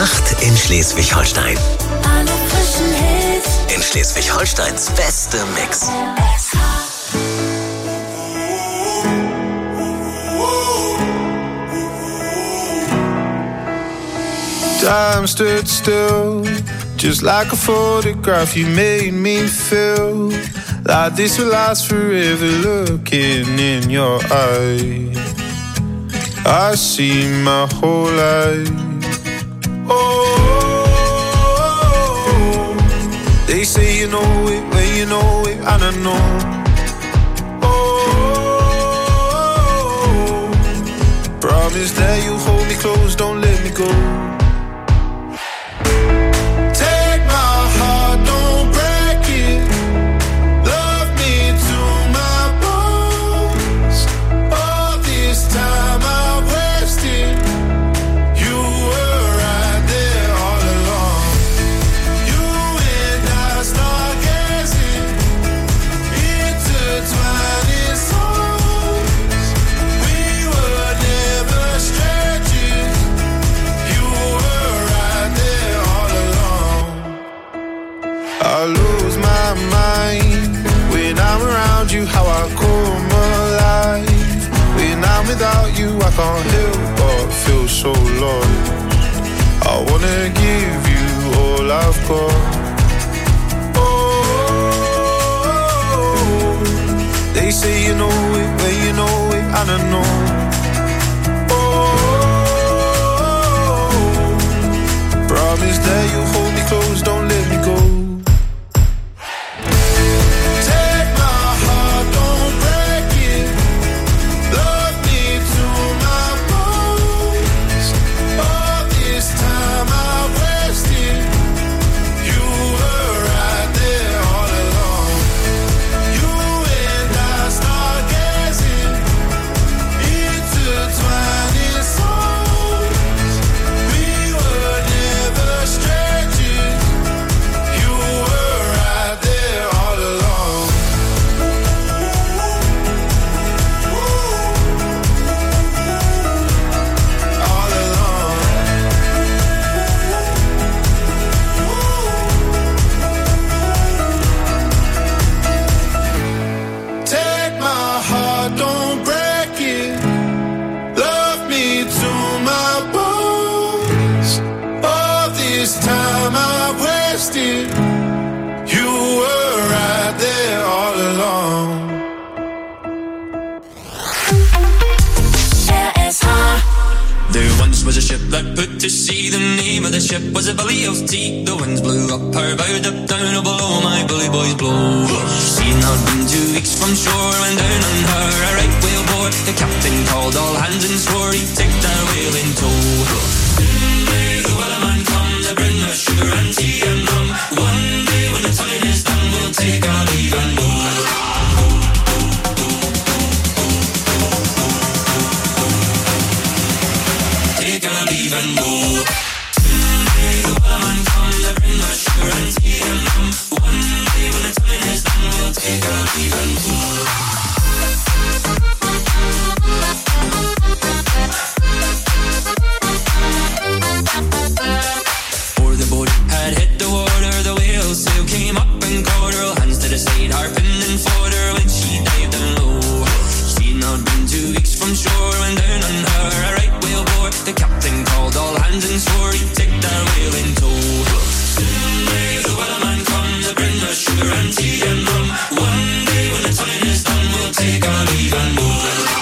Nacht in Schleswig-Holstein. Alle frischen Hits. In Schleswig-Holsteins beste Mix. Time stood still, just like a photograph. You made me feel like this will last forever. Looking in your eyes, I see my whole life. Oh, they say you know it when you know it, and I know. Oh, promise that you hold me close, don't let me go. How I come alive when I'm without you, I can't help but feel so lost. I wanna give you all I've got. Oh, they say you know it when you know it, and I know. Oh, promise that you hold me close, don't let me go. To sea, the name of the ship was a Billy of Tea. The winds blew up her bow, up down, oh below my bully boys blow. She'd not been 2 weeks from shore when down on her a right whale bore. The captain called all hands and swore he'd take that whale in tow. Soon may the wellerman come to bring us sugar and tea and rum. One day when the time is done, we'll take our leave and go. Take our leave and go. Someday the wellerman comes to bring us sugar and tea and rum. One day when the time is done, we'll take our leave and go. Before the boat had hit the water, the whale sail came up and caught her. Hands to the side, harping and fought her when she dived down low. She'd not been 2 weeks from shore when down on her a right whale bore. The captain called all hands and swore he'd take that whale in tow. Soon may the wellerman come to bring us sugar and tea and rum. One day when the time is done, we'll take our leave and go.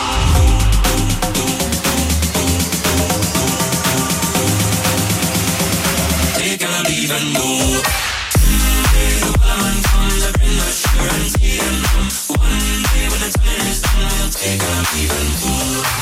Take our leave and go. Soon may the wellerman come to bring us sugar and tea and rum. One day when the time is done, we'll take our leave and go.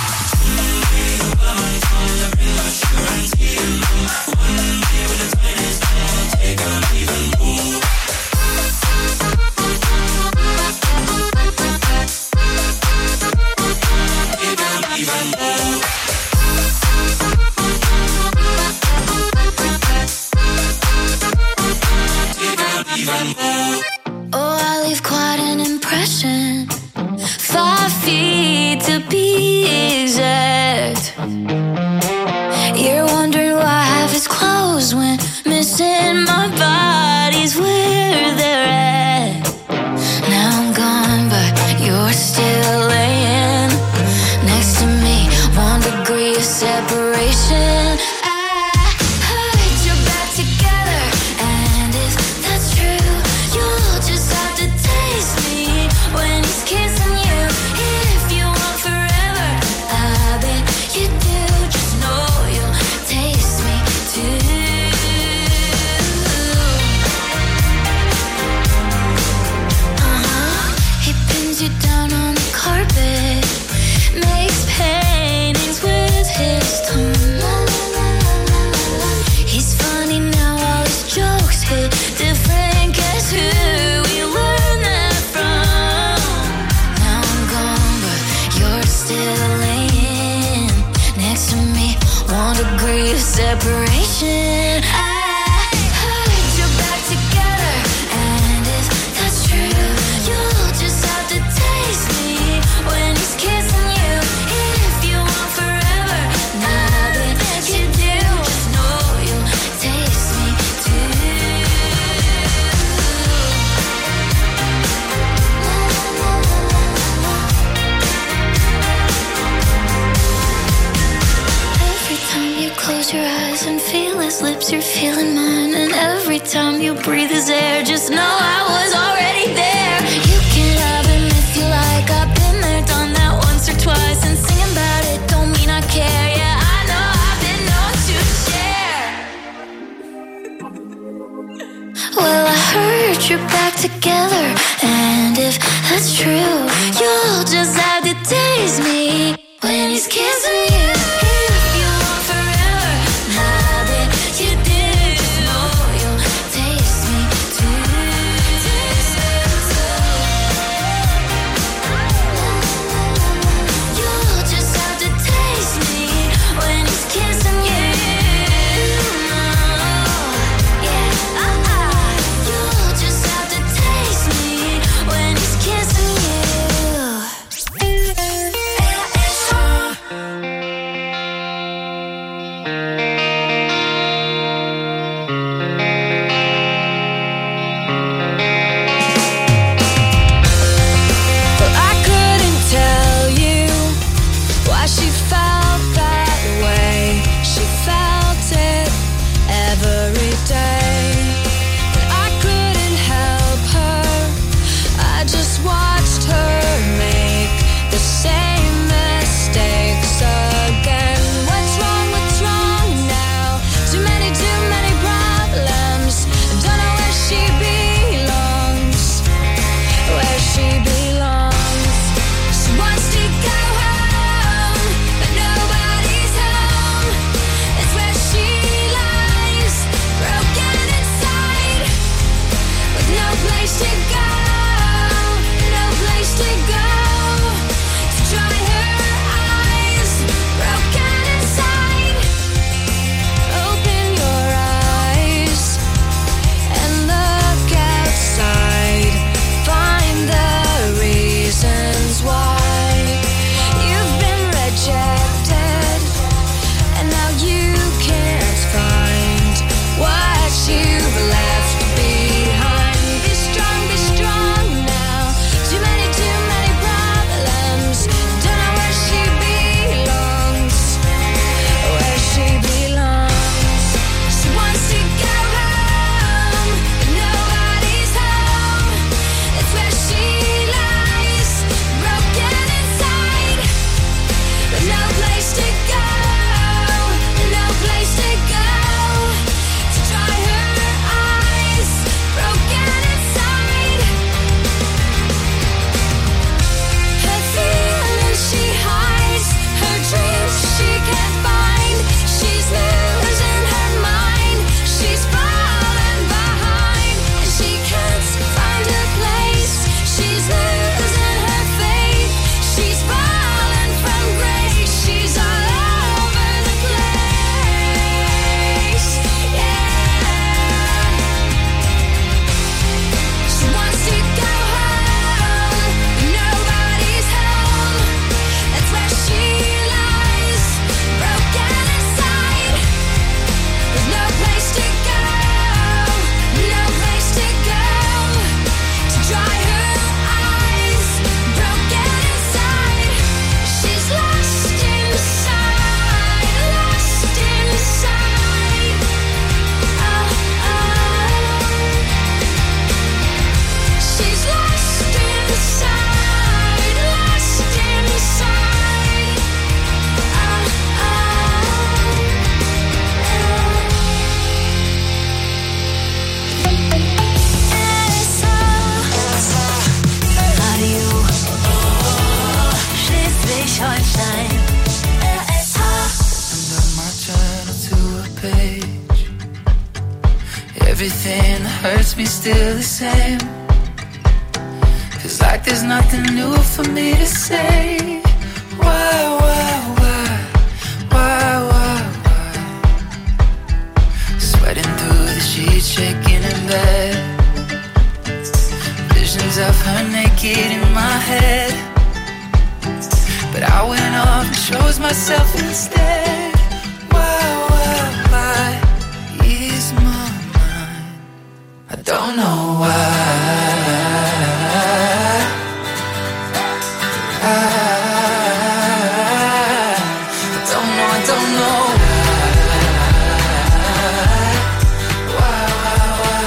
Oh, I leave quite an impression. 5 feet to be exact. You're wondering why I have his clothes desperation. I heard you're back together, and if that's true, you'll just have to taste me when he's kissing you. If you want forever, now that you do, just know you'll taste me too. Every time you close your eyes and feel his lips, you're feeling mine. And every time you breathe his air, just know I was already there. You can have him if you like. I've been there, done that once or twice. And singing about it don't mean I care. Yeah, I know I've been known to share. Well, I heard you're back together, and if that's true, you'll just have to taste me when he's kissing you. If you want forever, now that you do, just know you'll taste me too. Taste me too. You'll just have to taste me when he's kissing you. Yeah, you'll just have to taste me when he's kissing you. Well, I couldn't tell you why she felt that way. She felt it every day, and I couldn't help her. I just watched her make the same mistakes again. What's wrong now? Too many problems. Don't know where she belongs. Where she belongs. She wants to go home, but nobody's home. It's where she lies, broken inside, with no place to go, no place to go. To dry her eyes, broken inside. Open your eyes and look outside. Find the reasons why you've been rejected, and now you can't find what you've left behind. Be strong now. Too many problems. Don't know where she belongs. Where she belongs. She wants to go home, but nobody's home. It's where she lies, broken inside, with no place to go, no place to go. To dry her eyes, broken inside. Her feelings she hides, her dreams she can't find. She's losing her mind, she's falling behind, and she can't find her place. She's losing her faith, she's falling from grace. She's all over the place, yeah. She wants to go home, but nobody's home. That's where she lies, broken inside, with no place to go, no place to go. To dry her eyes, broken inside. She's lost inside, lost inside. She's lost inside, lost inside. Radio Schleswig-Holstein. Under my journal to a page. Everything that hurts me still the same. Feels like there's nothing new for me to say. Why? shaking in bed. Visions of her naked in my head. But I went off and chose myself instead. Why is my mind? I don't know why. I don't know why.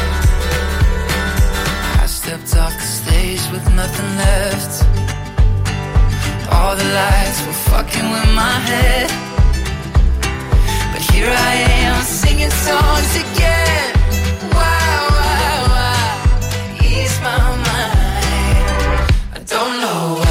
I stepped off the stage with nothing left. All the lights were fucking with my head. But here I am singing songs again. Why ease my mind? I don't know why.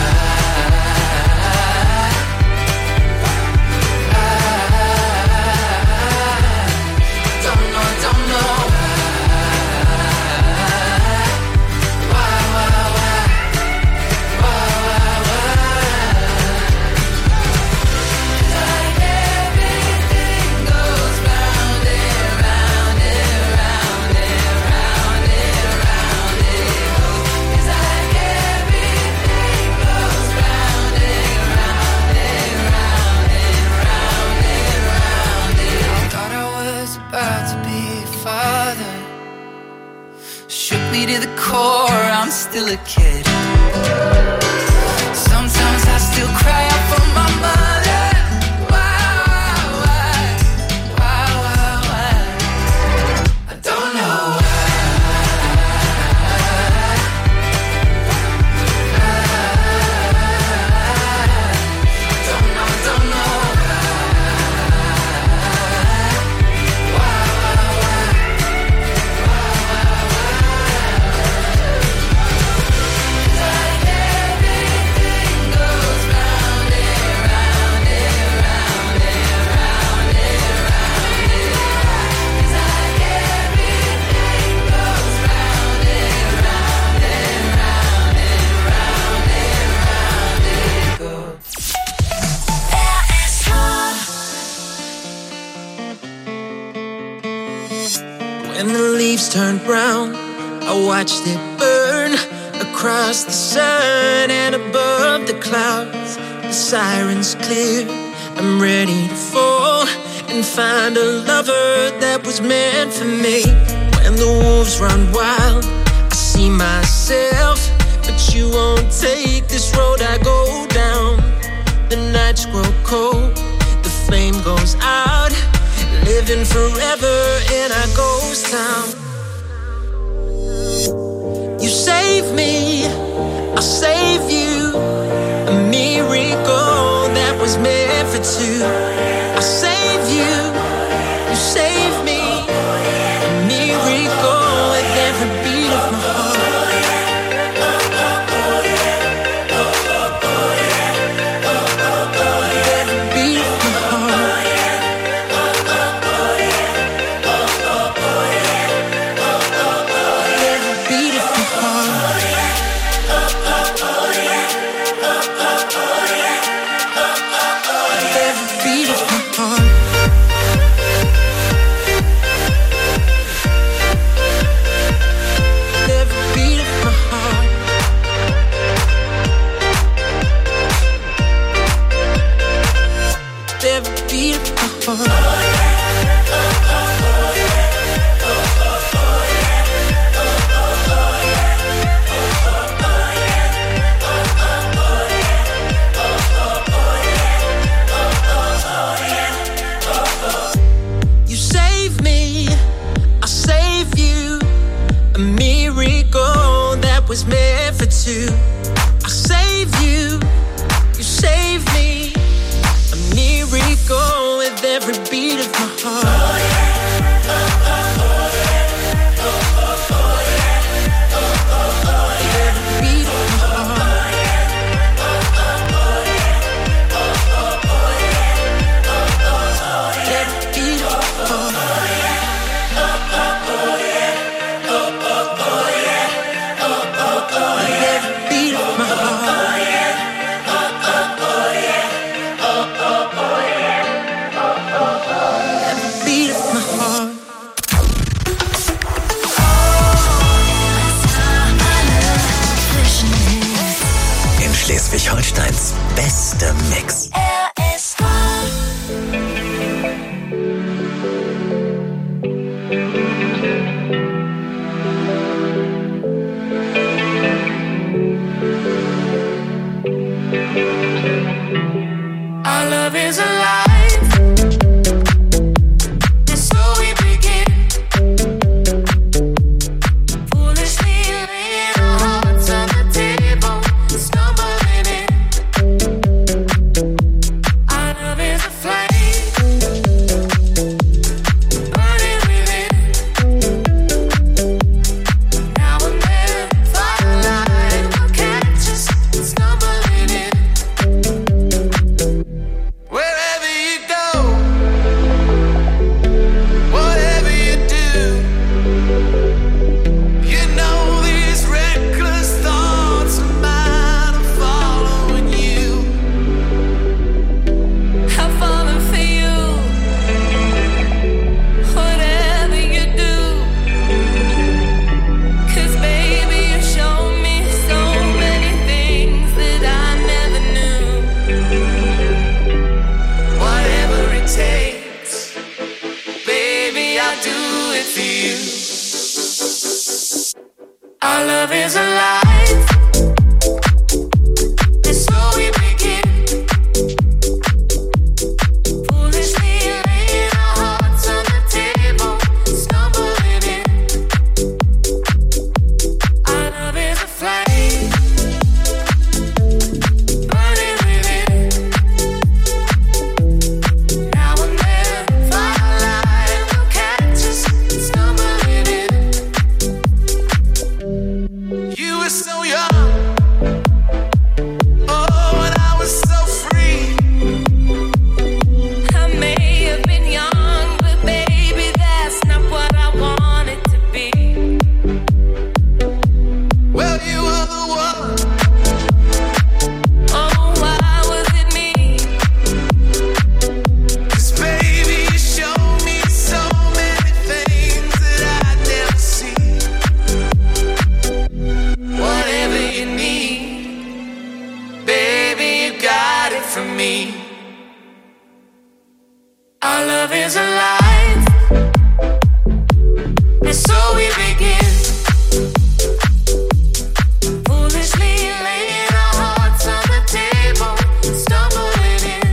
To the core, I'm still a kid. Sometimes I still cry out for my mother. Why? I don't know why. I don't know When the leaves turned brown, I watched it burn across the sun and above the clouds. The sirens clear, I'm ready to fall and find a lover that was meant for me. When the wolves run wild, I see myself, but you won't take this road I go down. The nights grow cold, the flame goes out, living forever in our ghost town. You save me, I'll save you. A miracle that was meant for two. I'll save you, you save me. A miracle with every beat of my heart. Was meant for two. I save you, you save me. A miracle with every beat of my heart. Every beat of my heart. Every beat of my heart. Schleswig-Holsteins bester Mix. RSH. Our love is alive, and so we begin. Foolishly laying our hearts on the table, stumbling in. Our love is a flame, burning within. Now and then, firelight will catch us stumbling in. Wherever you go, whatever you do, you know these reckless thoughts of mine are following you. I'm falling for you, whatever you do. 'Cause baby, you show me so many things that I never knew. Whatever it takes, baby, I'll do it for you. Our love is alive, and so we begin. Foolishly laying our hearts on the table, stumbling in. Our love is a flame, burning within. Now and then, firelight will catch us stumbling in. You were so young, oh, and I was so free. I may have been young, but baby, that's not what I wanted to be. Well, you were the one. Oh, why was it me? 'Cause baby, you showed me so many things that I'd never see. Whatever you need, baby, you got it from me. Our love is alive, and so we begin. Foolishly laying our hearts on the table, stumbling in.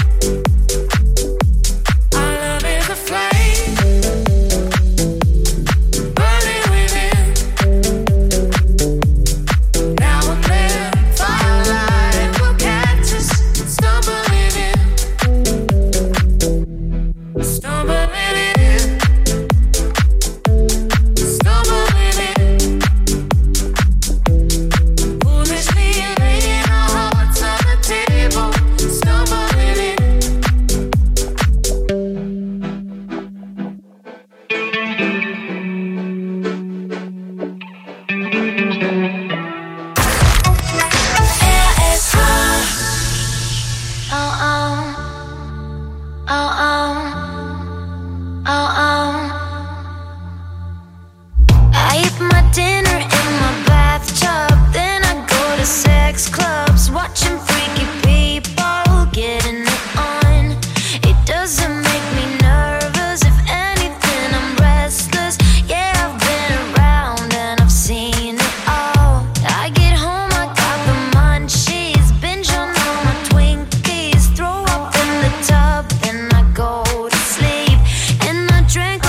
Our love is a flame, burning within. Now and then, firelight will catch us stumbling in. Stumbling in. Stumbling in. Foolishly laying our hearts on the table, stumbling in. RSH. Oh oh. Oh oh. Oh oh. I eat my dinner in my bathtub, then I go to sex clubs, watching freaky people getting it on. It doesn't make me nervous, if anything, I'm restless. Yeah, I've been around and I've seen it all. I get home, I got the munchies, binge on all my Twinkies, throw up in the tub, then I go to sleep. And I drank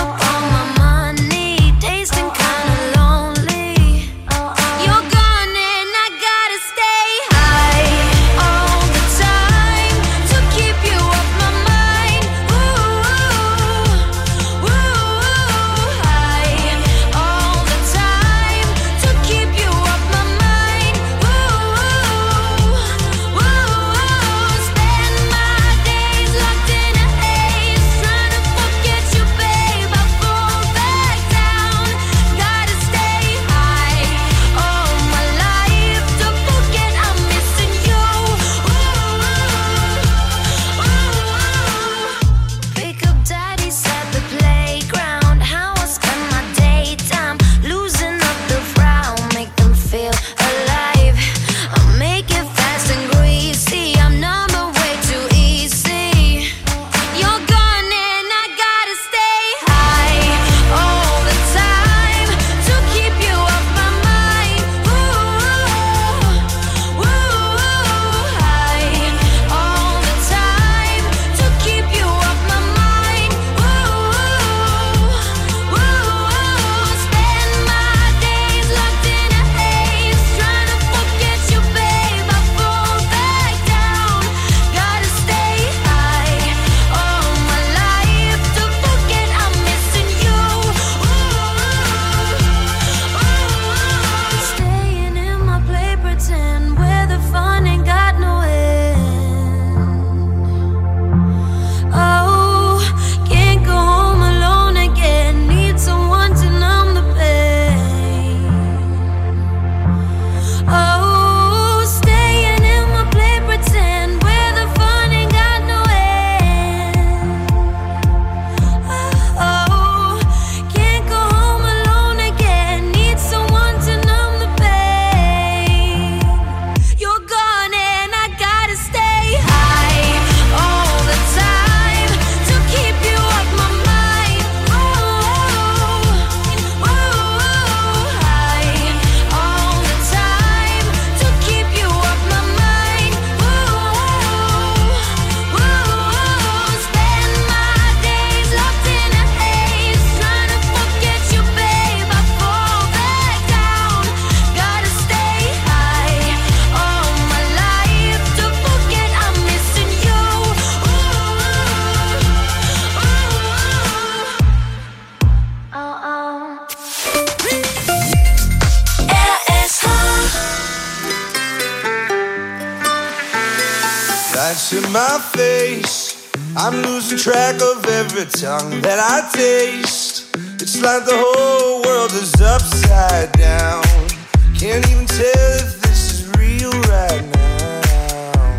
in my face. I'm losing track of every tongue that I taste. It's like the whole world is upside down. Can't even tell if this is real right now.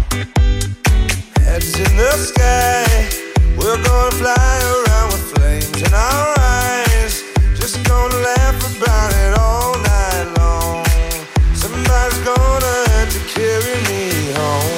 Heads in the sky, we're gonna fly around with flames in our eyes. Just gonna laugh about it all night long. Somebody's gonna have to carry me home.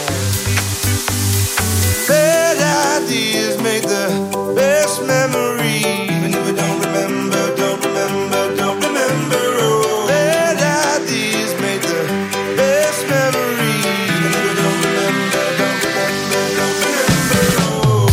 Bad ideas make the best memories. Even if we don't remember, don't remember, don't remember. Oh, bad ideas make the best memories. Even if we don't remember, don't remember, don't remember. Oh.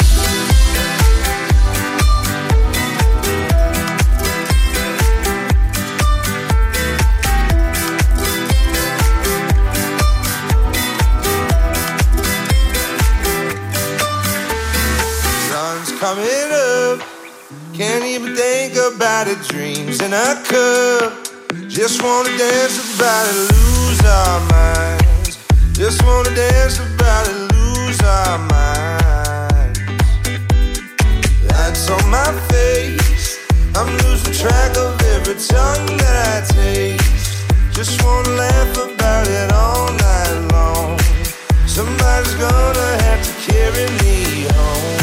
Sun's coming up. Can't even think about it. Dreams in a cup. Just wanna dance about it, lose our minds. Just wanna dance about it, lose our minds. That's on my face. I'm losing track of every tongue that I taste. Just wanna laugh about it all night long. Somebody's gonna have to carry me home.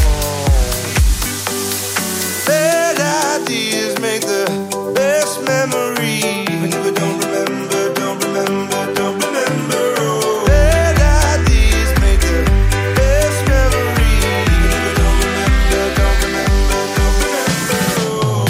Bad ideas make the best memories. Even if we don't remember, don't remember, don't remember. Oh, bad ideas make the best memories. Even if we don't remember, don't remember, don't remember. Oh.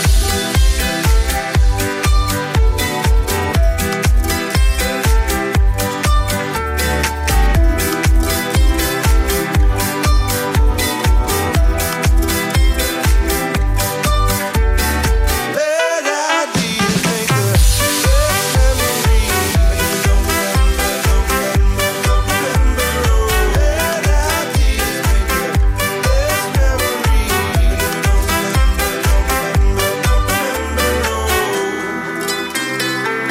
Bad ideas make the best memories. Even if we don't remember, don't remember, don't remember. Oh, bad ideas make the best memories. Even if we don't remember, don't remember, don't remember. Oh.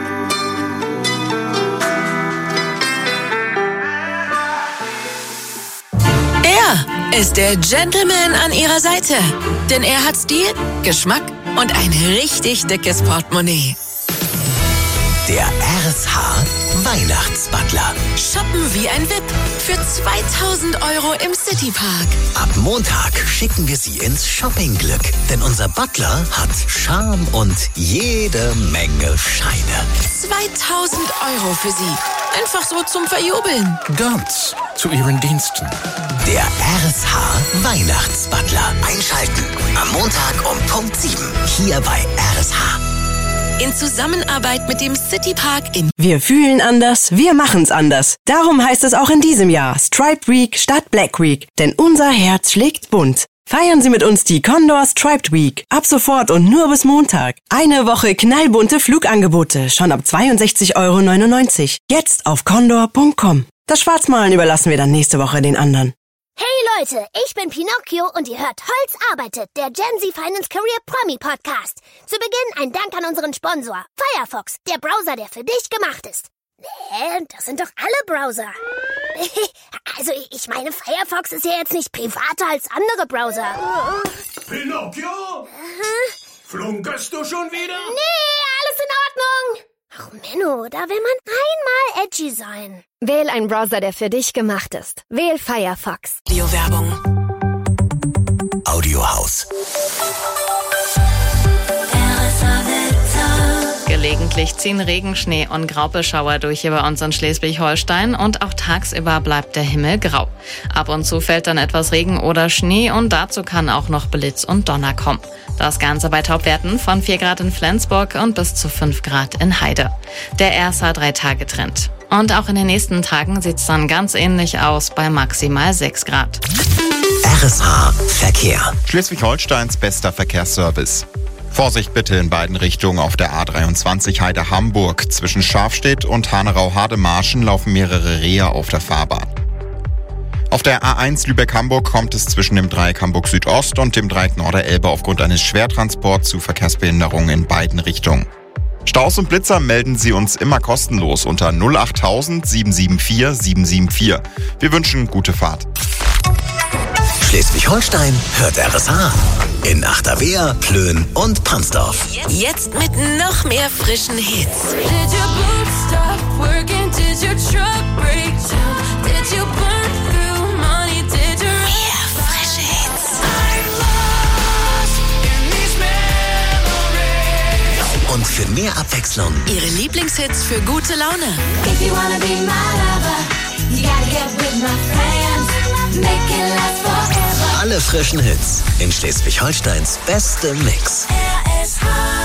Er ist der Gentleman an ihrer Seite. Denn er hat Stil, Geschmack und ein richtig dickes Portemonnaie. Der RSH Weihnachtsbutler. Shoppen wie ein VIP für 2000 € im Citypark. Ab Montag schicken wir Sie ins Shoppingglück. Denn unser Butler hat Charme und jede Menge Scheine. 2000 € für Sie. Einfach so zum Verjubeln. Ganz zu Ihren Diensten. Der RSH Weihnachtsbutler. Einschalten. Am Montag um Punkt 7. Hier bei RSH. In Zusammenarbeit mit dem Citypark in Wir fühlen anders, wir machen's anders. Darum heißt es auch in diesem Jahr Striped Week statt Black Week. Denn unser Herz schlägt bunt. Feiern Sie mit uns die Condor Striped Week. Ab sofort und nur bis Montag. Eine Woche knallbunte Flugangebote. Schon ab 62,99 €. Jetzt auf condor.com. Das Schwarzmalen überlassen wir dann nächste Woche den anderen. Hey Leute, ich bin Pinocchio und ihr hört Holz arbeitet, der Gen Z Finance Career Promi Podcast. Zu Beginn ein Dank an unseren Sponsor, Firefox, der Browser, der für dich gemacht ist. Das sind doch alle Browser. Also, ich meine, Firefox ist ja jetzt nicht privater als andere Browser. Pinocchio? Flunkerst du schon wieder? Nee, alles in Ordnung. Ach Menno, da will man einmal edgy sein. Wähl einen Browser, der für dich gemacht ist. Wähl Firefox. Werbung. Audiohaus. Gelegentlich ziehen Regen, Schnee und Graupelschauer durch hier bei uns in Schleswig-Holstein und auch tagsüber bleibt der Himmel grau. Ab und zu fällt dann etwas Regen oder Schnee und dazu kann auch noch Blitz und Donner kommen. Das Ganze bei Topwerten von 4 Grad in Flensburg und bis zu 5 Grad in Heide. Der RSH 3-Tage-Trend. Und auch in den nächsten Tagen sieht's dann ganz ähnlich aus bei maximal 6 Grad. RSH Verkehr. Schleswig-Holsteins bester Verkehrsservice. Vorsicht bitte in beiden Richtungen auf der A23 Heide-Hamburg. Zwischen Schafstedt und Hanerau-Hademarschen laufen mehrere Rehe auf der Fahrbahn. Auf der A1 Lübeck-Hamburg kommt es zwischen dem Dreieck Hamburg Südost und dem Dreieck Norderelbe aufgrund eines Schwertransports zu Verkehrsbehinderungen in beiden Richtungen. Staus und Blitzer melden Sie uns immer kostenlos unter 08000 774 774. Wir wünschen gute Fahrt. Schleswig-Holstein hört RSH. In Achterwehr, Plön und Pansdorf. Jetzt mit noch mehr frischen Hits. Did your boots stop working? Did your truck break down? Did you burn through money? Did you Mehr frische Hits. I'm lost in these memories. Und für mehr Abwechslung Ihre Lieblingshits für gute Laune. If you wanna be my lover, you gotta get with my friends. Make it last forever. alle frischen Hits in Schleswig-Holsteins beste Mix. RSH.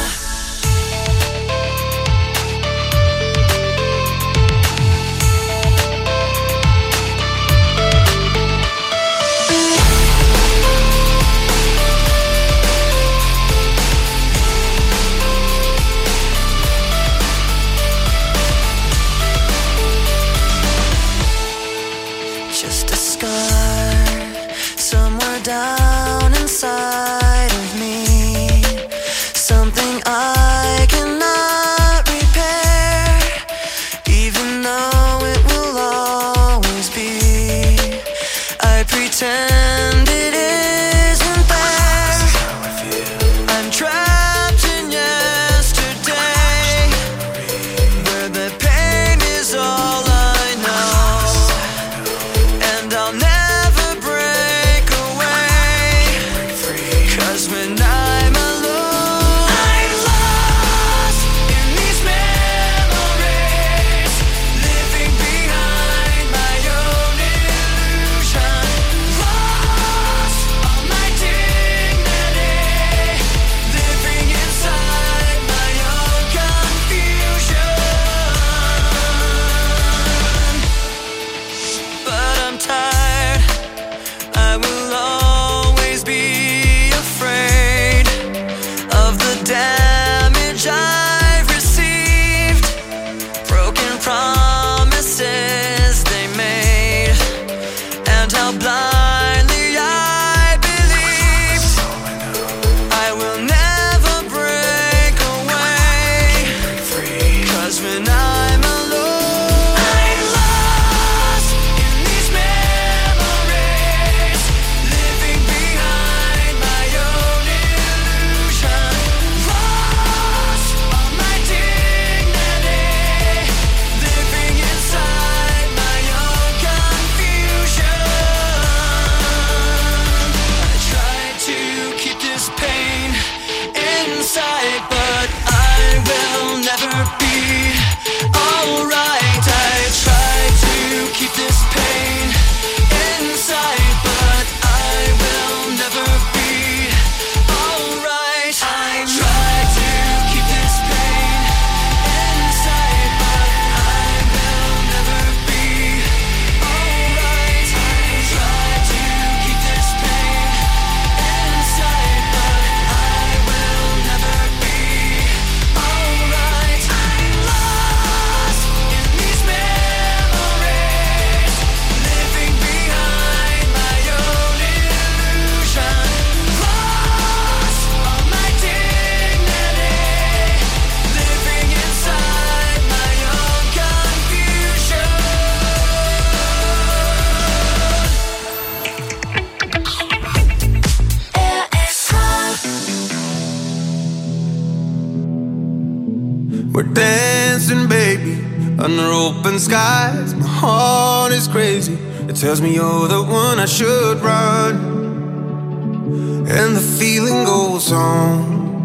Just a scar somewhere down inside of me. Something I cannot repair, even though it will always be. I pretend it isn't there. I'm trapped in yesterday, where the pain is all I know. And I'll never break away, 'cause when I'm alone, I'm lost in these memories, living behind my own illusion. Lost all my dignity, living inside my own confusion. But I'm tired, I will always be afraid of the damage I've received, broken promises they made, and how blindly I believed. I will never break away, 'cause when I'm alone, I'm lost in these memories, living behind my own illusion. Lost all my dignity, living inside my own confusion. I tried to keep this pain inside, but I will never be alright. I tried to keep this pain inside, but I will never be alright. I tried to keep this pain inside, but I will never be alright. I tried to keep this pain inside, but I will never be alright. I'm lost in these memories, living behind my own illusion. Lost all my dignity, living inside my own confusion. We're dancing, baby, under open skies. My heart is crazy. It tells me you're the one I should run. And the feeling goes on.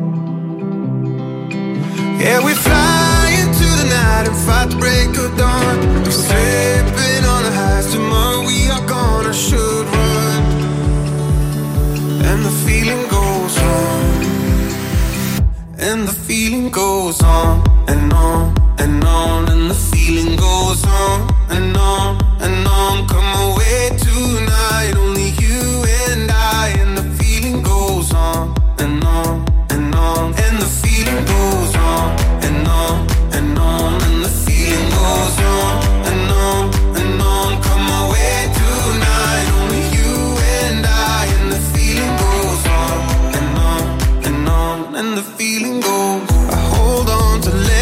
Yeah, we fly into the night and fight the break of dawn. We're slipping on the highs. Tomorrow we are gone. I should run. And the feeling goes on. And the feeling goes on and on and on, and the feeling goes on and on and on. Come away tonight, only you and I. And the feeling goes on and on and on, and the feeling goes on and on and on, and the feeling goes on and on and on. Come away tonight, only you and I. And the feeling goes on and on and on, and the feeling goes. I hold on to let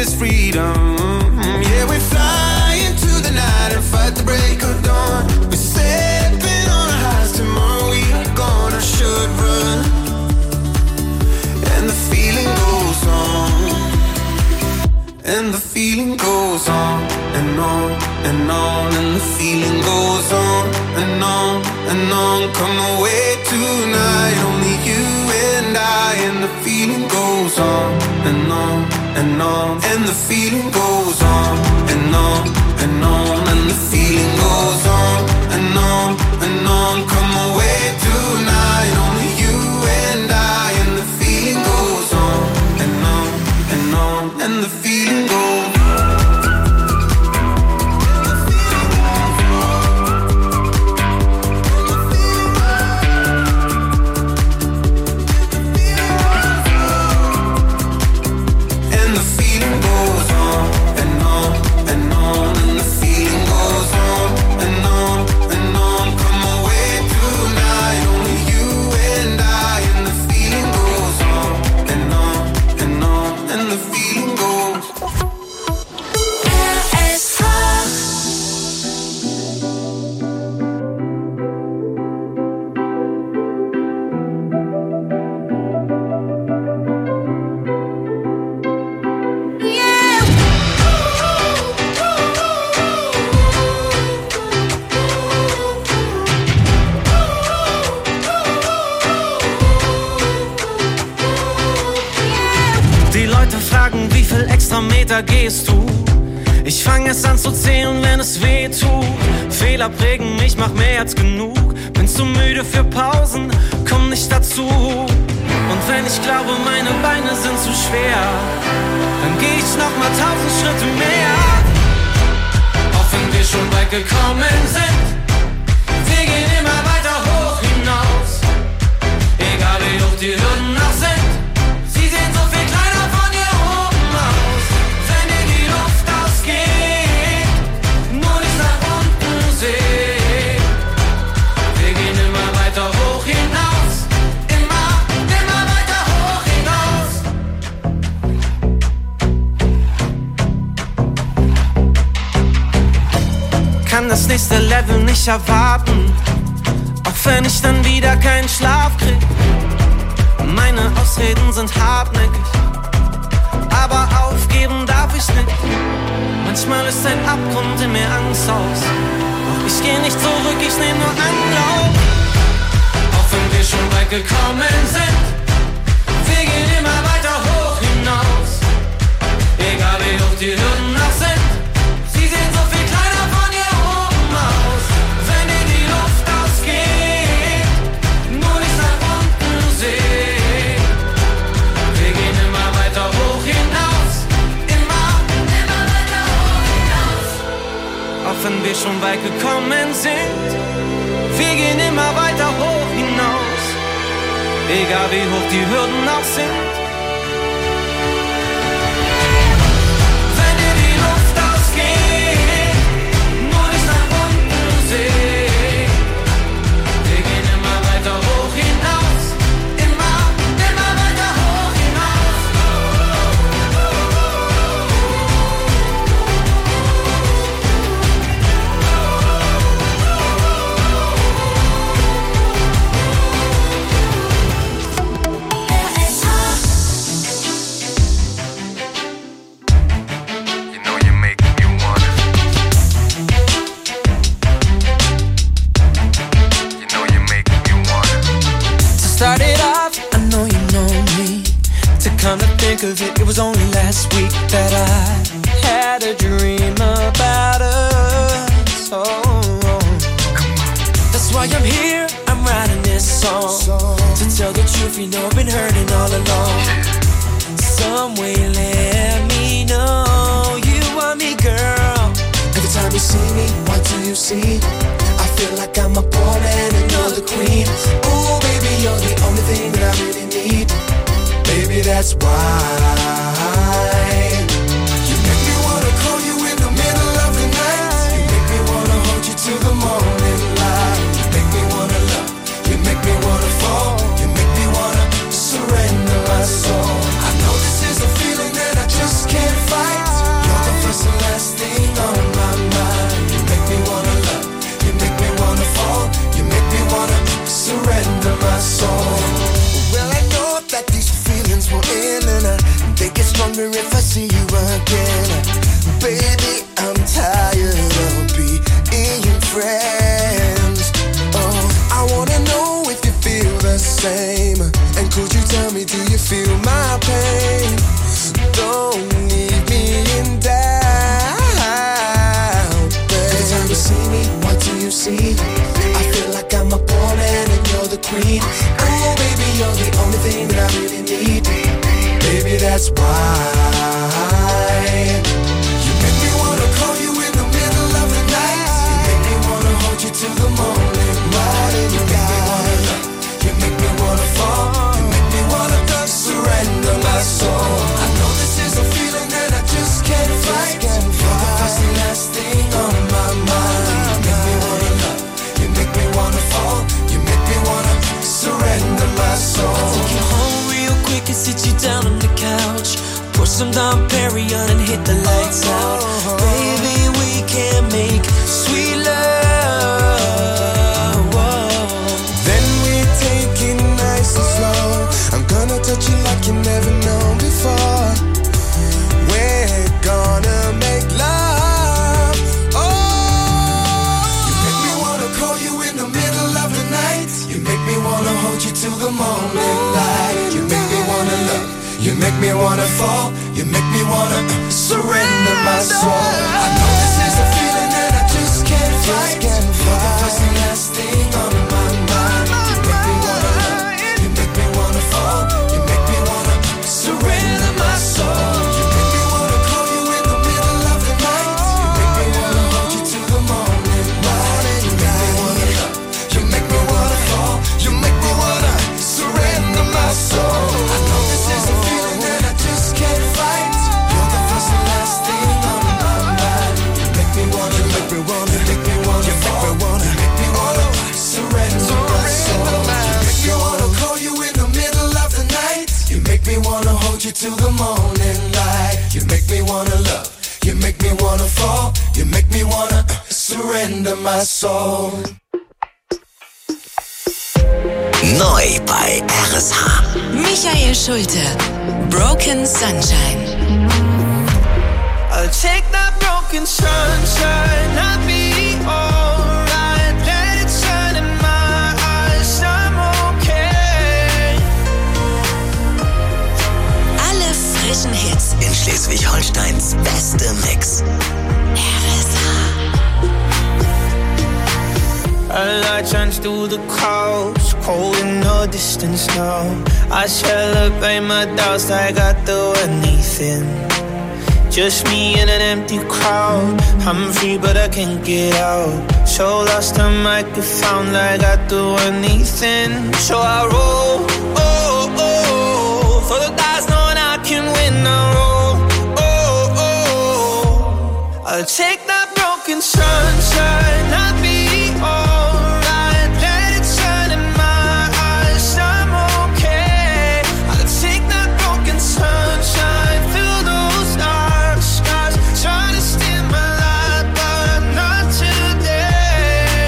is freedom. Yeah, we fly into the night and fight the break of dawn. We're stepping on our highs, tomorrow we are gonna should run. And the feeling goes on. And the feeling goes on and on and on. And the feeling goes on and on and on. Come away tonight, only you and I. And the feeling goes on and on and on. And the feeling goes on and on and on. And the feeling goes on and on and on. Come away tonight, only you and I. And the feeling goes on and on and on. And the feeling goes on. Meter gehst du. Ich fang erst an zu zählen, wenn es weh tut. Fehler prägen mich, mach mehr als genug. Bin zu müde für Pausen, komm nicht dazu. Und wenn ich glaube, meine Beine sind zu schwer, dann geh ich noch mal 1000 Schritte mehr. Auch wenn wir schon weit gekommen sind, wir gehen immer weiter hoch hinaus. Egal wie hoch die Hürden noch sind, sie sehen so viel kleiner von hier oben aus. Wenn dir die Luft ausgeht, nur nicht nach unten sehen. Wir gehen immer weiter hoch hinaus, immer weiter hoch hinaus. Kann das nächste Level nicht erwarten, auch wenn ich dann wieder keinen Schlaf krieg. Meine Ausreden sind hartnäckig, aber aufgeben darf ich nicht. Manchmal ist ein Abgrund in mir Angst aus, doch ich geh nicht zurück, ich nehm nur Anlauf. Auch wenn wir schon weit gekommen sind, wir gehen immer weiter hoch hinaus. Egal wie hoch die Hürden noch sind, sie sehen so viel kleiner von hier oben aus. Wenn dir die Luft ausgeht, nur nicht nach unten sehen. Wir gehen immer weiter hoch hinaus, immer weiter hoch hinaus. Auch wenn wir schon weit gekommen sind, wir gehen immer weiter hoch hinaus. Egal wie hoch die Hürden noch sind. Wenn dir die Luft ausgeht, nur nicht nach unten sehen. Wir gehen immer weiter hoch hinaus, immer weiter hoch hinaus. You know you make me wanna. You know you make me wanna. To start it off, I know you know me. To come to think of it, it was only last week that I had a dream about us. Oh, that's why I'm here, I'm writing this song. To tell the truth, you know I've been hurting all along. Some way let me know you want me, girl. Every time you see me, what do you see? I feel like I'm a pawn and another queen. Oh, baby, you're the only thing that I really need. Baby, that's why you make me wanna call you in the middle of the night. You make me wanna hold you till the morning light. You make me wanna love. You make me wanna fall. You make me wanna surrender my soul. I know this is a feeling that I wonder if I see you again. Baby, I'm tired of being friends. Oh, I wanna know if you feel the same. And could you tell me, do you feel my pain? Don't leave me in doubt, babe. Every time you see me, what do you see? I feel like I'm a pawn and you're the queen. Oh, baby, you're the only thing that I really need. Baby, that's why you make me wanna call you in the middle of the night. You make me wanna hold you till the morning light. You make me wanna love, you make me wanna fall, you make me wanna surrender my soul. I know this is a feeling that I just can't fight. You're the first and last thing on my mind. You make me wanna love, you make me wanna fall, you make me wanna surrender my soul. I'll take you home real quick and sit you down on the couch. Pour some Dom Perignon and hit the lights out. Baby, we can make sweet love. Whoa. Then we take it nice and slow. I'm gonna touch you like you never known before. We're gonna make love. Oh, you make me wanna call you in the middle of the night. You make me wanna hold you till the morning light. You make me wanna love, you make me wanna fall, you make me wanna surrender my soul. I know this is a feeling that I just can't fight. You're the first and last thing on my mind. You make me wanna love, you make me wanna fall, you make me wanna surrender my soul. You make me wanna call you in the middle of the night. You make me wanna hold you till the morning light. You make me wanna love, you make me wanna fall, you make me wanna surrender my soul. I know this is a feeling that I just can't fight. You're the first and last thing on my mind. You make me wanna, you make me wanna, you make me wanna fall, you make me wanna surrender my soul. You make me wanna call you in the middle of the night. You make me wanna hold you till the morning light. You make me wanna love, you make me wanna fall, you make me wanna surrender my soul. Neu bei RSH. Michael Schulte, Broken Sunshine. I'll take that broken sunshine, I'll be alright. Let it shine in my eyes, I'm okay. Alle frischen Hits. In Schleswig-Holsteins beste Mix. RSH. A light shines through the clouds, cold in the distance now. I celebrate my doubts like I do anything. Just me in an empty crowd. I'm free but I can't get out. So lost I might get found like I do anything. So I roll, oh, oh, for the guys knowing I can win. I roll, oh, oh, I'll take that broken sunshine, I'll be alright. Let it shine in my eyes, I'm okay. I'll take that broken sunshine through those dark skies. Trying to steal my light, but not today.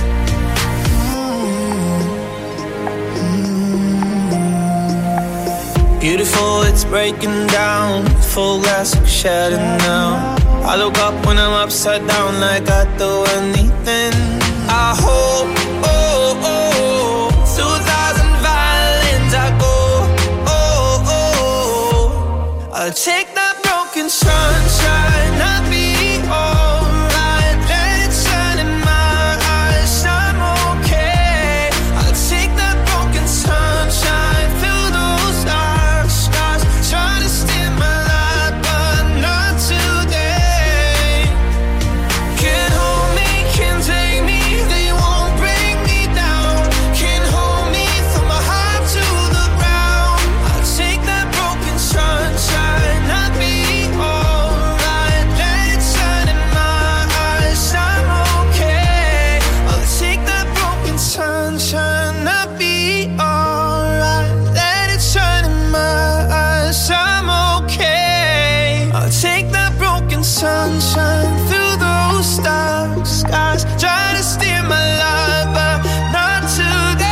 Beautiful, it's breaking down. Full glass like shattered now. I look up when I'm upside down like I'd do anything. I hope, oh, oh, through 1,000 violins I go, oh, oh, I'll take that broken sunshine, I'll be alright. Let it shine in my eyes, I'm okay. I'll take that broken sunshine through those dark skies. Trying to steal my light, but not today. Can't hold me, can't take me, they won't break me down. Can't hold me, throw my heart to the ground. I'll take that broken sunshine, I'll be alright. Let it shine in my eyes, I'm okay. I'll take that broken sunshine, I'll be alright. Let it shine in my eyes, I'm okay. I'll take that broken sunshine through those dark skies. Try to steer my life, but not today.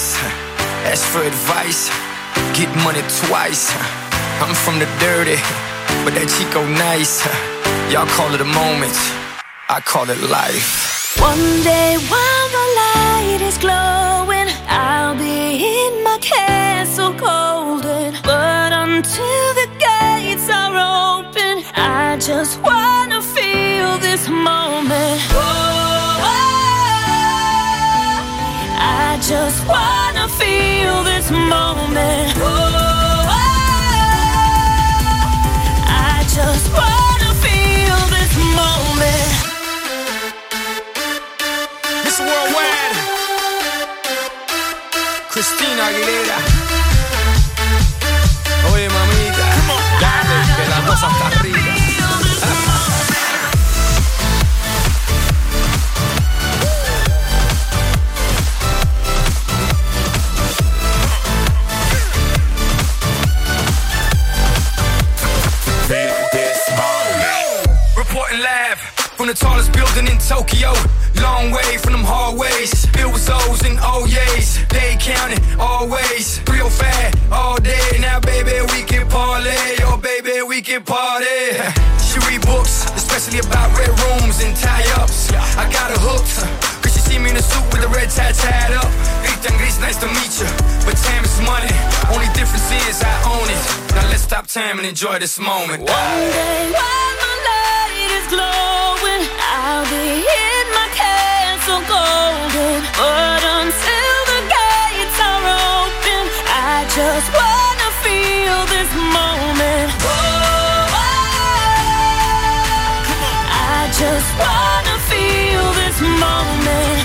nice. Ask for advice, get money twice. I'm from the dirty, but that Chico nice. Y'all call it a moment, I call it life. One day while the light is glowing, I'll be in my castle golden. But until the gates are open, I just wanna feel this moment. I just wanna feel this moment. I just wanna feel this moment. Miss Worldwide, Christina Aguilera. Oye, mamita, dale, que la cosa está rica. Reporting live from the tallest building in Tokyo. Long way from them hallways. Bill was O's and O's. They counting always. 305 all day. Now, baby, we can parlay. Oh, baby, we can party. She read books, especially about red rooms and tie-ups. I got her hooked. Cause she see me in a suit with a red tie tied up. Ethan Gris, nice to meet you. But time is money. Only difference is I own it. Now let's stop time and enjoy this moment. One day while my light is glowing, I'll be in my castle golden. But until the gates are open, I just wanna feel this moment. I just wanna feel this moment.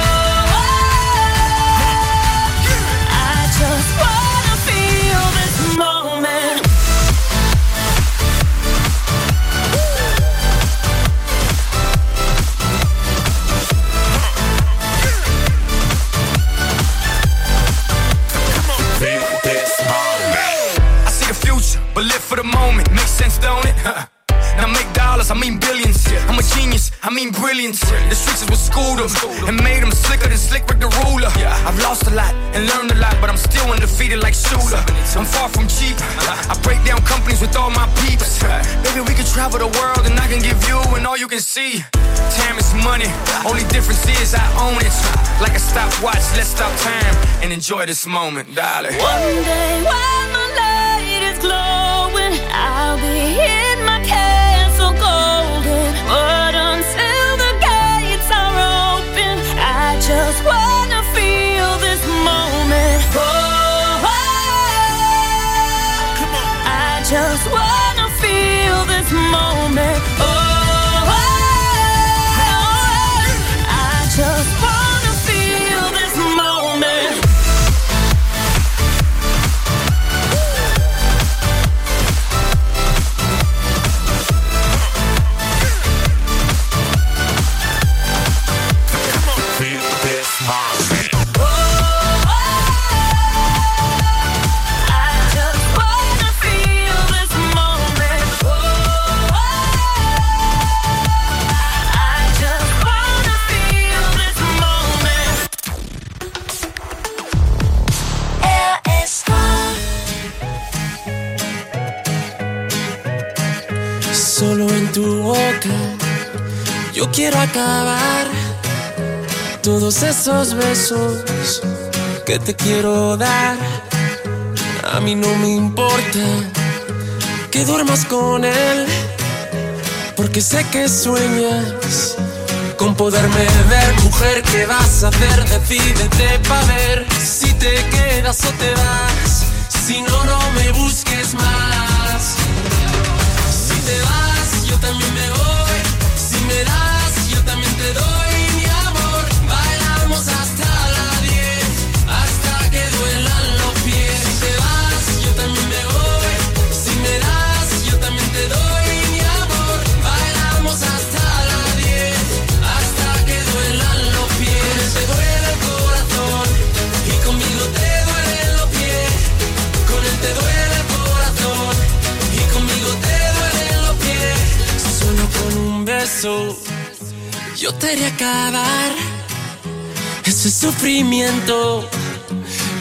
I just wanna feel this moment. I see the future, but live for the moment. Makes sense, don't it? Now make dollars, I mean billions. I'm a genius, I mean brilliance. The streets is what schooled them and made them slicker than Slick Rick the ruler. I've lost a lot and learned a lot, but I'm still undefeated like Shooter. I'm far from cheap. I break down companies with all my peeps. Baby, we can travel the world and I can give you and all you can see. Time is money, only difference is I own it. Like a stopwatch, let's stop time and enjoy this moment, darling. One day while my light is glowing, I'll be in my castle golden. But until the gates are open, I just wanna feel this moment. I just wanna feel this moment. I just wanna feel this moment. Solo en tu boca yo quiero acabar todos esos besos que te quiero dar. A mí no me importa que duermas con él, porque sé que sueñas con poderme ver. Mujer, ¿qué vas a hacer? Decídete pa' ver si te quedas o te vas. Si no, no me busques más. Si te vas, yo también me voy. Si me das, yo también te doy mi amor. Bailamos hasta las 10, hasta que duelan los pies. Si te vas, yo también me voy. Si me das, yo también te doy mi amor. Bailamos hasta las 10, hasta que duelan los pies. Te duele el corazón y conmigo te duelen los pies. Con él te duele el corazón y conmigo te duelen los pies. Solo con un beso yo te haré acabar ese sufrimiento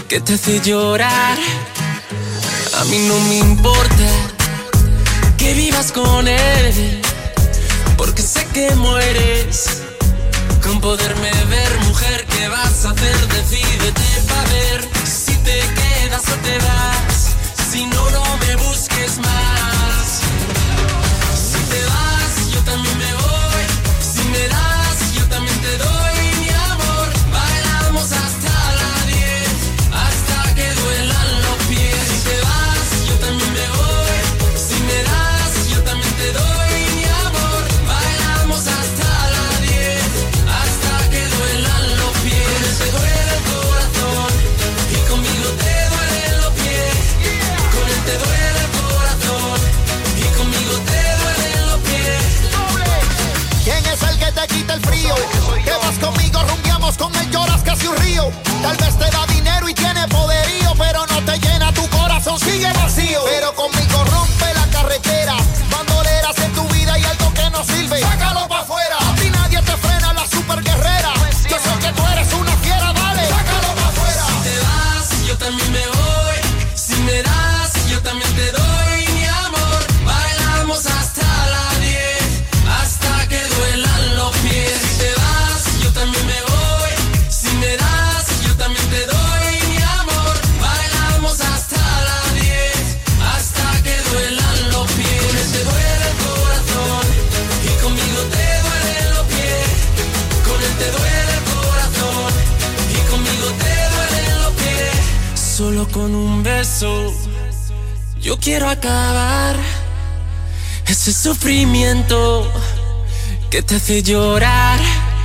que te hace llorar. A mí no me importa que vivas con él, porque sé que mueres con poderme ver. Mujer, ¿qué vas a hacer? Decídete pa' ver si te quedas o te vas. Si no, no me busques más. Si te vas, yo también me voy. Si me das, yo también te doy mi amor. Bailamos hasta las 10, hasta que duelan los pies. Si te vas, yo también me voy. Si me das, yo también te doy mi amor. Bailamos hasta las 10, hasta que duelan los pies. Te duele el corazón y conmigo te duelen los pies. Con él te duele el corazón y conmigo te duelen los pies. ¿Quién es el que te quita el frío? Que vas conmigo, rumbiamos con él, lloras casi un río. Tal vez te da dinero y tiene poderío, pero no te llena tu corazón, sigue vacío. Pero conmigo rompe la carretera, bandoleras en tu vida y algo que no sirve, sácalo pa' afuera. A ti nadie te frena, la super guerrera. Yo sé que tú eres una fiera, dale, sácalo pa' afuera. Si te vas, yo también me voy. Si me das, yo también te doy mi amor. Bailamos hasta las 10, hasta que duelan los pies. Si te vas, yo también me voy. Si me das, yo también te doy mi amor. Bailamos hasta las 10, hasta que duelan los pies. Con él te duele el corazón y conmigo te duelen los pies. Con él te duele el corazón y conmigo te duelen los pies. Solo con un beso yo quiero acabar ese sufrimiento que te hace llorar.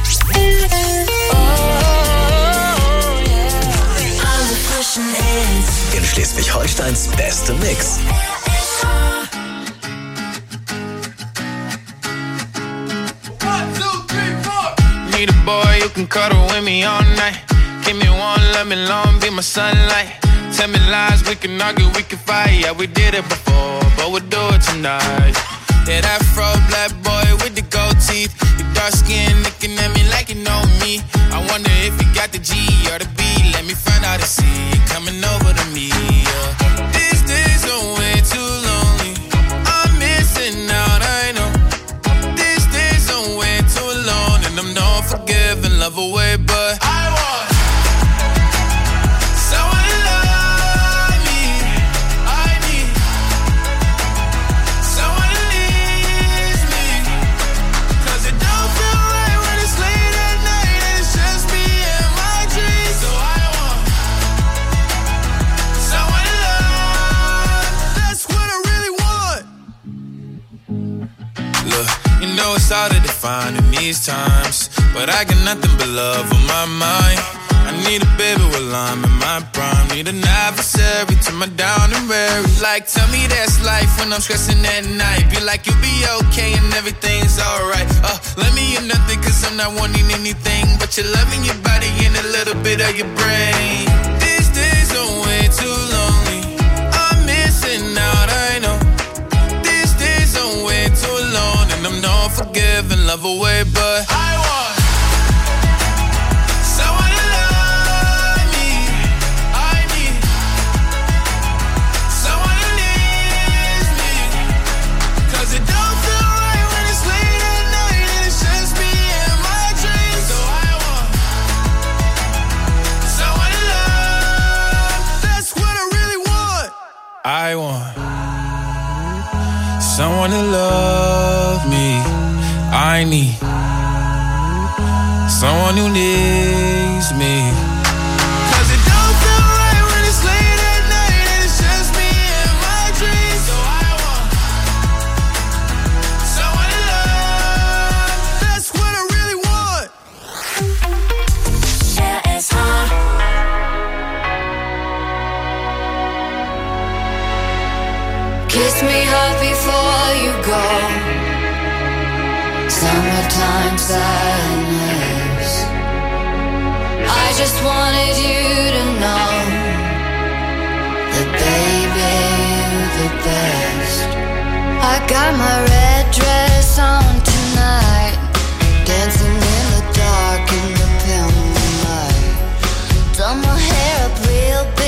In Schleswig-Holsteins beste Mix. Need a boy who can cuddle with me all night. Give me one, let me long, be my sunlight. Tell me lies, we can argue, we can fight. Yeah, we did it before, but we'll do it tonight. Yeah, that fro black boy with the gold teeth. Your dark skin looking at me like you know me. I wonder if you got the G or the B. Let me find out and see you coming over to me. Yeah. These days are way too lonely. I'm missing out, I know. These days are way too alone, and I'm not forgiving, love away, but I want someone to love me. I need someone to leave me. 'Cause it don't feel right when it's late at night and it's just me and my dreams. So I want someone to love. That's what I really want. Look, you know it's hard to define in these times, but I got nothing but love on my mind. I need a baby while I'm in my prime. Need an adversary to my down and weary. Like, tell me that's life when I'm stressing at night. Be like, you'll be okay and everything's alright. Let me in nothing 'cause I'm not wanting anything but your love and your body and a little bit of your brain. These days are way too lonely. I'm missing out, I know. These days are way too alone, and I'm not forgiving, love away, but I want someone to love me. I need someone to leave me. 'Cause it don't feel right when it's late at night and it's just me and my dreams. So I want someone to love. That's what I really want. I want someone to love me. I need someone who needs me. 'Cause it don't feel right when it's late at night and it's just me and my dreams. So I want someone to love. That's what I really want. Yeah, it's hard. Kiss me hard before you go. Summertime sadness. I just wanted you to know that, baby, you're the best. I got my red dress on tonight, dancing in the dark in the pale moonlight. Done my hair up real big.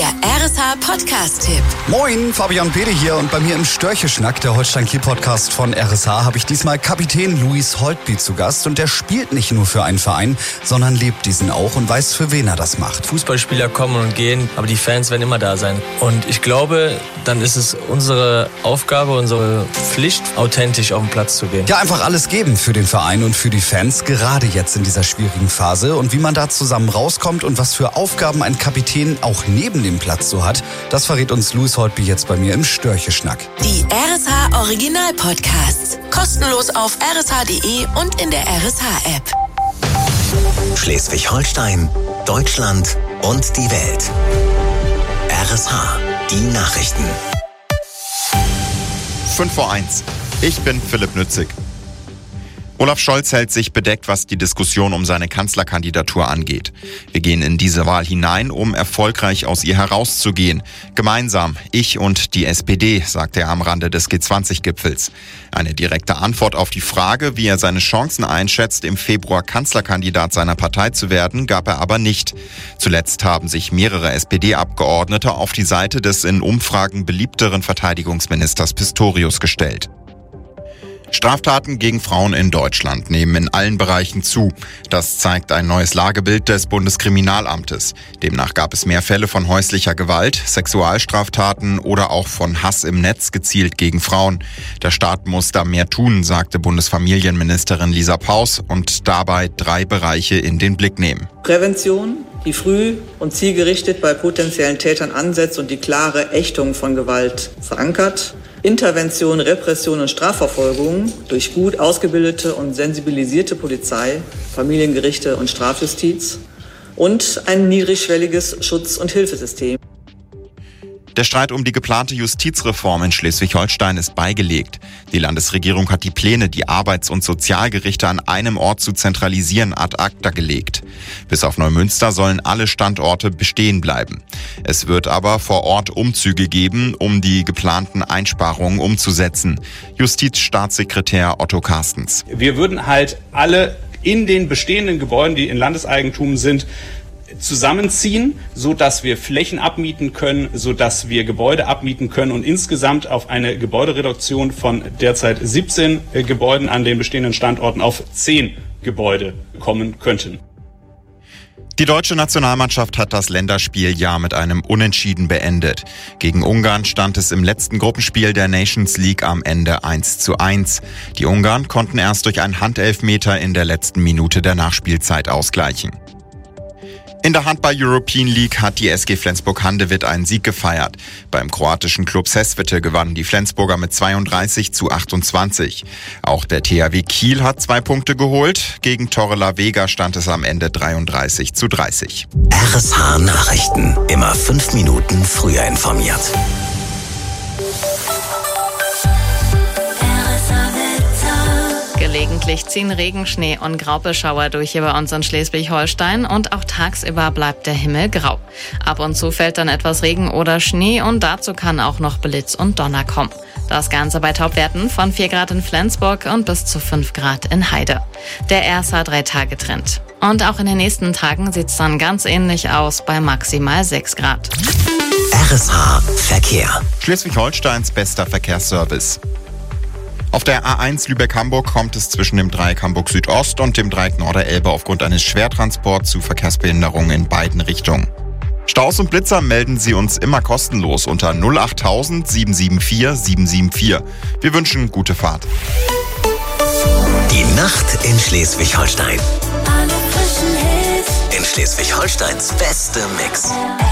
der RSH Podcast-Tipp. Moin, Fabian Bede hier und bei mir im Störche-Schnack, der Holstein-Kiel-Podcast von RSH, habe ich diesmal Kapitän Louis Holtby zu Gast und der spielt nicht nur für einen Verein, sondern lebt diesen auch und weiß, für wen er das macht. Fußballspieler kommen und gehen, aber die Fans werden immer da sein. Und ich glaube, dann ist es unsere Aufgabe, unsere Pflicht, authentisch auf den Platz zu gehen. Ja, einfach alles geben für den Verein und für die Fans, gerade jetzt in dieser schwierigen Phase. Und wie man da zusammen rauskommt und was für Aufgaben ein Kapitän auch neben dem Platz so hat, das verrät uns Louis Holtby jetzt bei mir im Störche-Schnack. Die RSH Original-Podcasts. Kostenlos auf rsh.de und in der RSH-App. Schleswig-Holstein, Deutschland und die Welt. RSH, die Nachrichten. 5:01. Ich bin Philipp Nützig. Olaf Scholz hält sich bedeckt, was die Diskussion um seine Kanzlerkandidatur angeht. Wir gehen in diese Wahl hinein, um erfolgreich aus ihr herauszugehen. Gemeinsam, ich und die SPD, sagte er am Rande des G20-Gipfels. Eine direkte Antwort auf die Frage, wie er seine Chancen einschätzt, im Februar Kanzlerkandidat seiner Partei zu werden, gab er aber nicht. Zuletzt haben sich mehrere SPD-Abgeordnete auf die Seite des in Umfragen beliebteren Verteidigungsministers Pistorius gestellt. Straftaten gegen Frauen in Deutschland nehmen in allen Bereichen zu. Das zeigt ein neues Lagebild des Bundeskriminalamtes. Demnach gab es mehr Fälle von häuslicher Gewalt, Sexualstraftaten oder auch von Hass im Netz gezielt gegen Frauen. Der Staat muss da mehr tun, sagte Bundesfamilienministerin Lisa Paus und dabei 3 Bereiche in den Blick nehmen. Prävention, die früh und zielgerichtet bei potenziellen Tätern ansetzt und die klare Ächtung von Gewalt verankert. Intervention, Repression und Strafverfolgung durch gut ausgebildete und sensibilisierte Polizei, Familiengerichte und Strafjustiz und ein niedrigschwelliges Schutz- und Hilfesystem. Der Streit um die geplante Justizreform in Schleswig-Holstein ist beigelegt. Die Landesregierung hat die Pläne, die Arbeits- und Sozialgerichte an einem Ort zu zentralisieren, ad acta gelegt. Bis auf Neumünster sollen alle Standorte bestehen bleiben. Es wird aber vor Ort Umzüge geben, um die geplanten Einsparungen umzusetzen. Justizstaatssekretär Otto Carstens. Wir würden halt alle in den bestehenden Gebäuden, die in Landeseigentum sind, zusammenziehen, so dass wir Flächen abmieten können, so dass wir Gebäude abmieten können und insgesamt auf eine Gebäudereduktion von derzeit 17 Gebäuden an den bestehenden Standorten auf 10 Gebäude kommen könnten. Die deutsche Nationalmannschaft hat das Länderspieljahr mit einem Unentschieden beendet. Gegen Ungarn stand es im letzten Gruppenspiel der Nations League am Ende 1:1. Die Ungarn konnten erst durch einen Handelfmeter in der letzten Minute der Nachspielzeit ausgleichen. In der Handball-European League hat die SG Flensburg-Handewitt einen Sieg gefeiert. Beim kroatischen Klub Sesvete gewannen die Flensburger mit 32:28. Auch der THW Kiel hat 2 Punkte geholt. Gegen Torre La Vega stand es am Ende 33:30. RSH Nachrichten. Immer 5 Minuten früher informiert. Gelegentlich ziehen Regen, Schnee und Graupelschauer durch hier bei uns in Schleswig-Holstein und auch tagsüber bleibt der Himmel grau. Ab und zu fällt dann etwas Regen oder Schnee und dazu kann auch noch Blitz und Donner kommen. Das Ganze bei Topwerten von 4 Grad in Flensburg und bis zu 5 Grad in Heide. Der RSH-3-Tage-Trend. Und auch in den nächsten Tagen sieht's dann ganz ähnlich aus bei maximal 6 Grad. RSH Verkehr. Schleswig-Holsteins bester Verkehrsservice. Auf der A1 Lübeck-Hamburg kommt es zwischen dem Dreieck Hamburg Südost und dem Dreieck Norderelbe aufgrund eines Schwertransports zu Verkehrsbehinderungen in beiden Richtungen. Staus und Blitzer melden Sie uns immer kostenlos unter 08000 774 774. Wir wünschen gute Fahrt. Die Nacht in Schleswig-Holstein. In Schleswig-Holsteins beste Mix.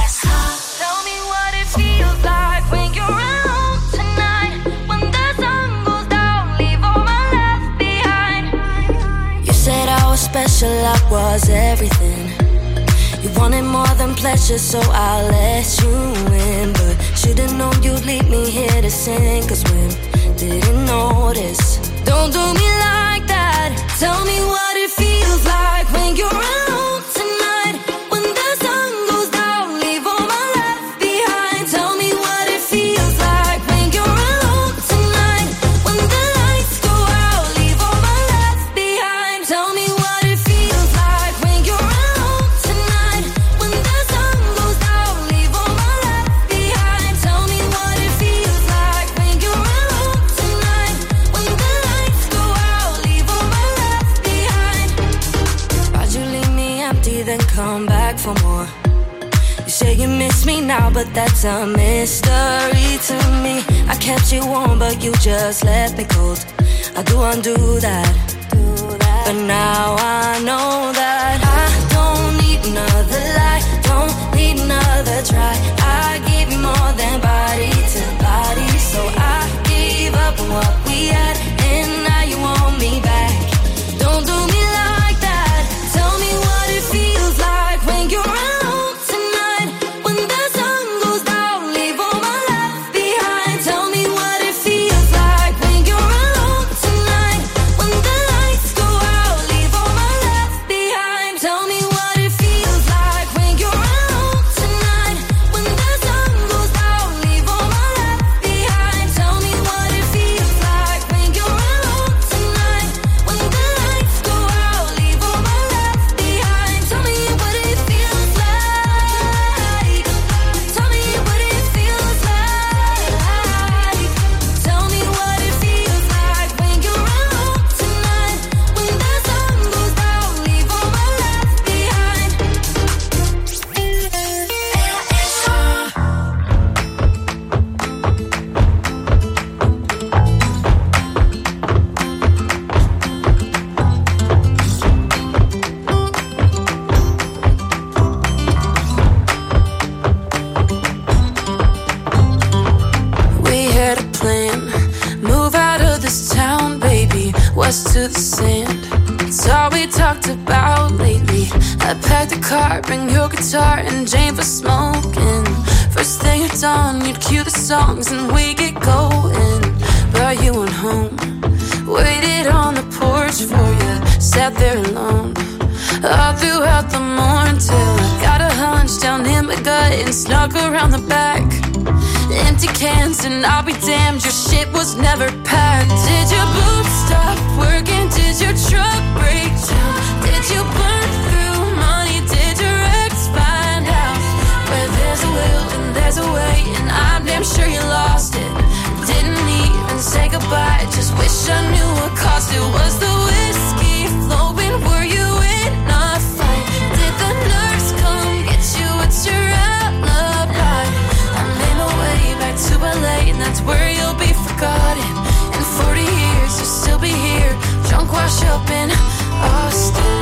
Special, I was everything. You wanted more than pleasure, so I let you in. But should've known you'd leave me here to sing. Cause women didn't notice. Don't do me like that. Tell me what it feels like when you're alone tonight. When the sun goes down, leave all my left behind. Tell me what it feels like when you're alone tonight. When the lights go out, leave all my left behind. Tell me what it feels like when you're alone tonight. When the sun goes down, leave all my for more. You say you miss me now, but that's a mystery to me. I kept you warm, but you just left me cold. I do undo that. But now I know that I don't need another lie, don't need another try. I gave you more than body to body, so I gave up on what we had, and now you want me back. Don't do me like that. Tell me what it feels like when you're alone tonight. When the sun goes down, leave all my love behind. Tell me what it feels like when you're alone tonight. When the lights go out, leave all my love behind. Tell me what it feels like when you're alone tonight. When the sun goes down, leave all my love behind. Tell me what it feels like when you're alone tonight. When the lights go out, leave all my love behind. Tell me what it feels like. Tell me what it feels like. Tell me what it feels like when you're alone tonight. When the sun goes down, leave all my love behind. We had a plan, move out of this town, baby, west to the sand. It's all we talked about lately. I packed the car, bring your guitar and Jane for smoking. First thing at dawn, you'd cue the songs and we get going. But you went home, waited on the porch for you, sat there alone. All throughout the morning till I got a hunch down in my gut and snuck around the back. Empty cans and I'll be damned, your shit was never packed. Did your boots stop working? Did your truck break down? Did you burn through money? Did your ex find out? Where there's a will and there's a way, and I'm damn sure you lost it. Didn't even say goodbye, just wish I knew what cost it. Was the whiskey flowing? Were you in a fight? Did the nurse come get you? What's your alibi? I made my way back to LA, and that's where you'll be forgotten. In 40 years, you'll still be here, drunk, wash up in Austin.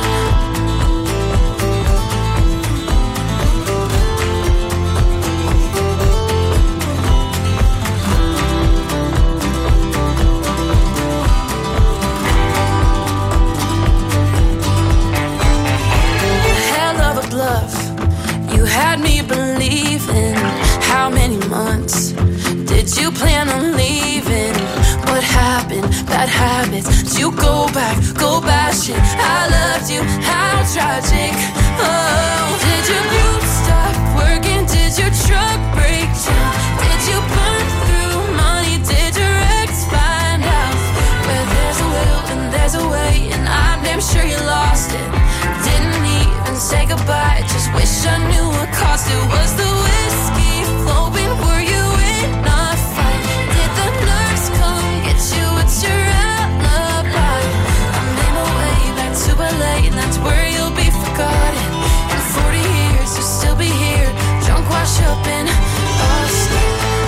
Hell of a bluff, you had me believing. How many months did you plan on leaving? What happened? Bad habits. Did you go back, go bashing? I loved you, how tragic. Oh, did your boots stop working? Did your truck break down? Did you burn through money? Did your ex find out? Where there's a will and there's a way, and I'm damn sure you lost it. Didn't even say goodbye, just wish I knew what cost it. Was the whiskey flowing? Were you in a fight? Did the nurse come get you? What's your alibi? I made my way back to LA, and that's where you'll be forgotten. In 40 years, you'll still be here, drunk, wash up in Austin.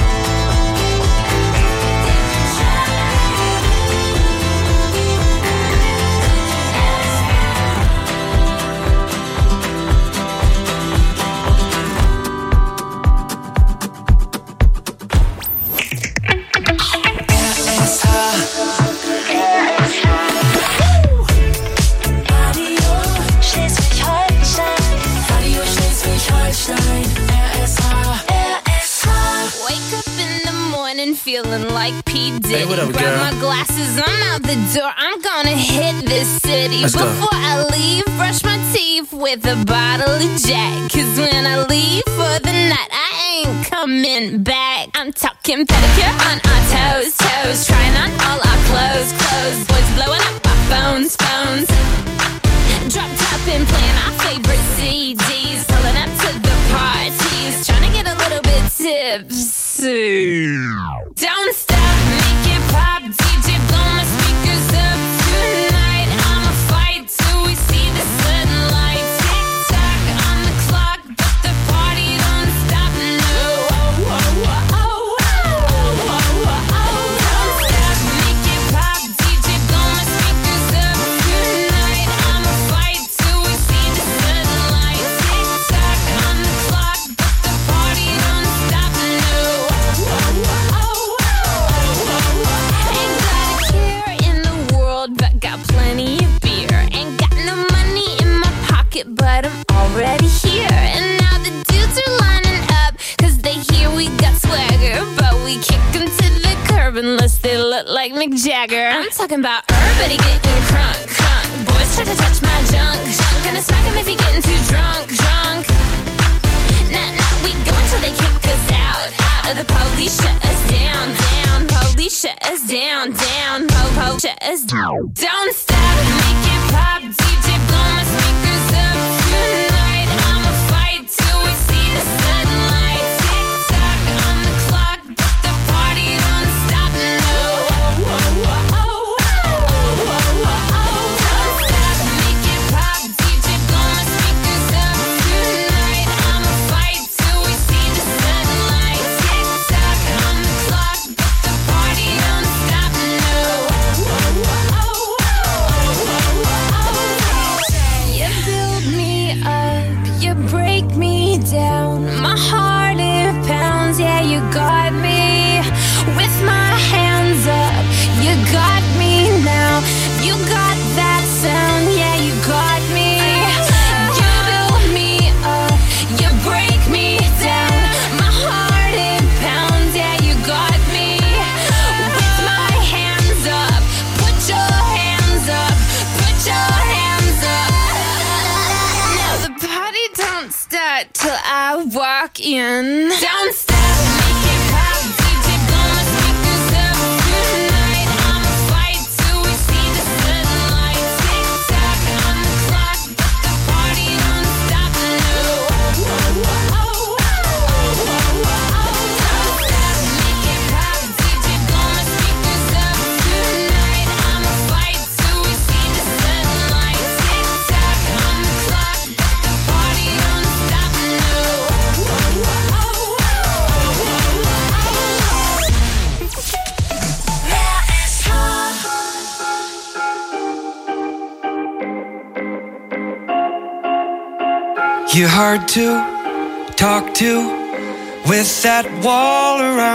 Feeling like P. Diddy. Hey, what up, Grab girl? my glasses, I'm out the door. I'm gonna hit this city. Let's go. Before I leave, brush my teeth with a bottle of Jack. Cause when I leave for the night, I ain't coming back. I'm talking pedicure on our toes, toes. Trying on all our clothes, clothes. Boys blowing up our phones, phones. Drop top and playing our favorite CDs. Pulling up to the parties. Trying to get a little bit tipsy. Don't stop, make it pop. DJ, blow my speakers up tonight. I'ma fight till we see the sunlight. Tick tock on the clock. swagger. I'm talking about everybody getting crunk, crunk. Boys try to touch my junk, junk. Gonna smack him if he getting too drunk, drunk. Nah, we go until they kick us out, out. Or the police shut us down, down. Police shut us down, down. Po, shut us down. Don't stop, make it pop. DJ blow my speakers up tonight. I'ma fight till we see the sunlight. Tick tock on the clock, but the party don't stop. No. Don't stop, make it pop. DJ blow my speakers up tonight. I'ma fight till we see the sunlight. Tick tock on the clock, but the party don't stop. No. You build me up, you break me down. My heart it pounds, yeah, you got me. With my hands up, you got me now. You got that sound, yeah, you got me. You build me up, you break me down. My heart it pounds, yeah, you got me. With my hands up, put your hands up, put your hands up. Now the party don't start till I walk in. Don't stop, make it pop. DJ blow my speakers up tonight. I'ma fight till we see the sunlight. Tick tock on the clock, but the party don't stop. No. Don't stop, make it pop. DJ blow my speakers up tonight. I'ma fight till we see the sunlight. Tick tock on the clock, but the party don't stop. No. You're hard to talk to with that wall around.